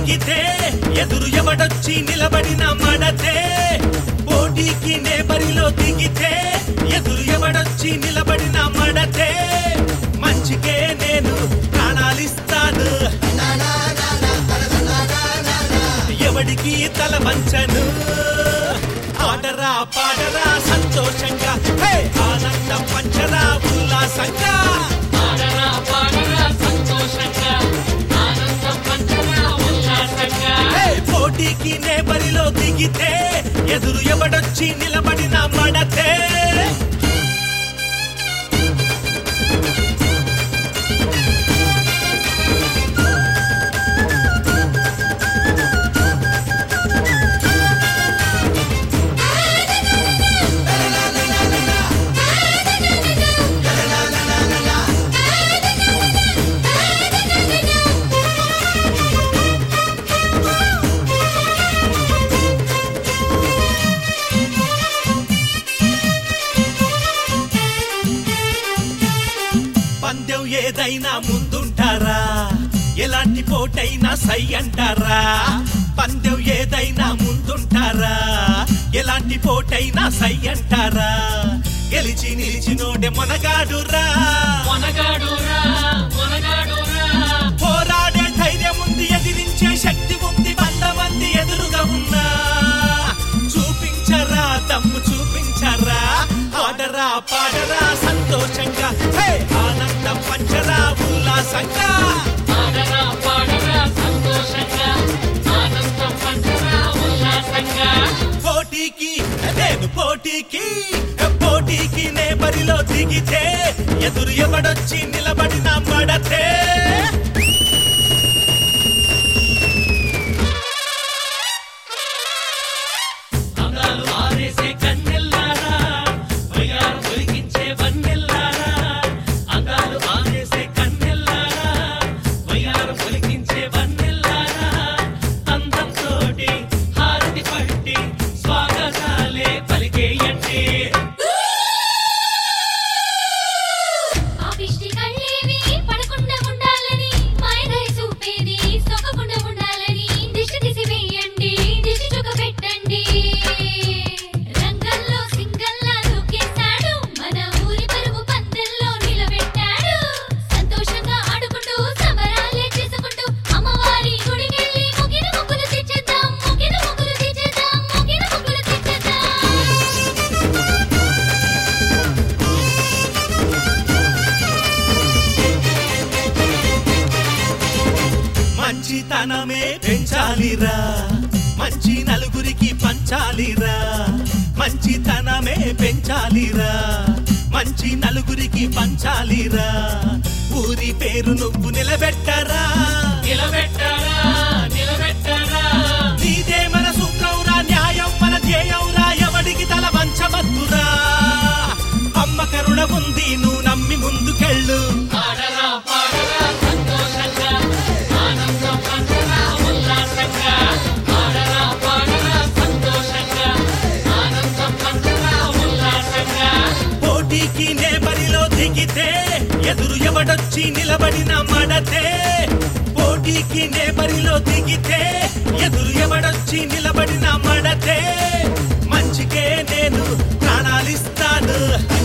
దిగితే ఎదురు ఎవడొచ్చి నిలబడిన మడతే పోటీకి నే బరిలో దిగితే ఎదురు ఎవడొచ్చి నిలబడిన మడతే మంచికే నేను ప్రాణాలిస్తాను ఎవడికి తల వంచను ఆడరా పాడరా సంతోషంగా ఆనందం పంచరా ఉల్లాసంగా ఆడరా పాడరా సంతోషంగా ఆనందం పంచరా ఉల్లాసంగా పోటీకి నే బరిలో దిగితే ఎదురు ఎవడొచ్చి నిలబడిన మడతే పందెం ఏదైనా ముందుంటారా ఎలాంటి పోటైనా సై అంటారా పందెం ఏదైనా ముందుంటారా ఎలాంటి పోటైనా సై అంటారా గెలిచి నిలిచినోడే మొనగాడురా మొనగాడురా మొనగాడురా పోరాడే ధైర్యం ఉంది ఎదిరించే శక్తి ఉంది 100 మంది ఎదురుగా ఉన్నా చూపించరా దమ్ము చూపించరా ఆడరా పాడరా సంతోషంగా ఆనందం పంచరా ఉల్లాసంగా ఆడరా పాడరా సంతోషంగా ఆనందం పంచరా ఉల్లాసంగా పోటీకి నేను పోటీకి నే బరిలో దిగితే ఎదురు ఎవడొచ్చి నిలబడిన మడతే అందాలు ఆరేసే కన్నెల్లారా వయ్యారు తొలగించే వన్నెల్లారా అందాలు ఆరేసే కన్నెల్లారా వయ్యారు తొలగించే వన్నెల్లారా అందంతోటి హారతి పట్టి స్వాగతాలే పలికేయండి ఆపిష్టి కళ్ళేవి పడకుండా ఉండాలని మాయదారి చూపేది సొక్కకుండా ఉండాలని దిష్టి తీసి వేయండి దిష్టి చుక్క పెట్టండి రంగంలో సింగల్లా దూకేశాడు మన ఊరి పరువు పందెల్లో నిలబెట్టాడు సంతోషంగా ఆడుకుంటూ సంబరాలే చేసుకుంటూ అమ్మవారి గుడికెళ్ళి మొగిన మొక్కులు తెచ్చేద్దాం మొగిన మొక్కులు తెచ్చేద్దాం మొగిన మొక్కులు తెచ్చేద్దాం మంచితనమే పెంచాలిరా మంచి నలుగురికి పంచాలిరా మంచితనమే పెంచాలిరా మంచి నలుగురికి పంచాలిరా ఊరి పేరు నువ్వు నిలబెట్టరా నిలబెట్టరా నిలబెట్టరా నీదే మన సూత్రవురా న్యాయం మన ధ్యేయంరా ఎవడికి తల వంచవద్దురా అమ్మ కరుణ ఉంది నువ్వు నమ్మి ముందుకెళ్ళు ఆడరా పాడరా సంతోషంగా ఆనందం పంచరా ఉల్లాసంగా ఆడరా పాడరా సంతోషంగా ఆనందం పంచరా ఉల్లాసంగా పోటీకి నే బరిలో దిగితే ఎదురు ఎవడొచ్చి నిలబడిన మడతే పోటీకి నే బరిలో దిగితే ఎదురు ఎవడొచ్చి నిలబడిన మడతే మంచికే నేను ప్రాణాలిస్తాను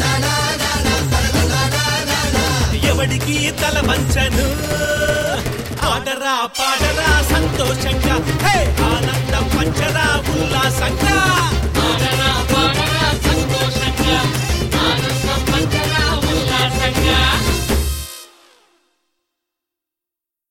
ఎవడికి తల వంచను ఆడరా పాడరా సంతోషంగా ఆనందం పంచరా ఉల్లాసంగా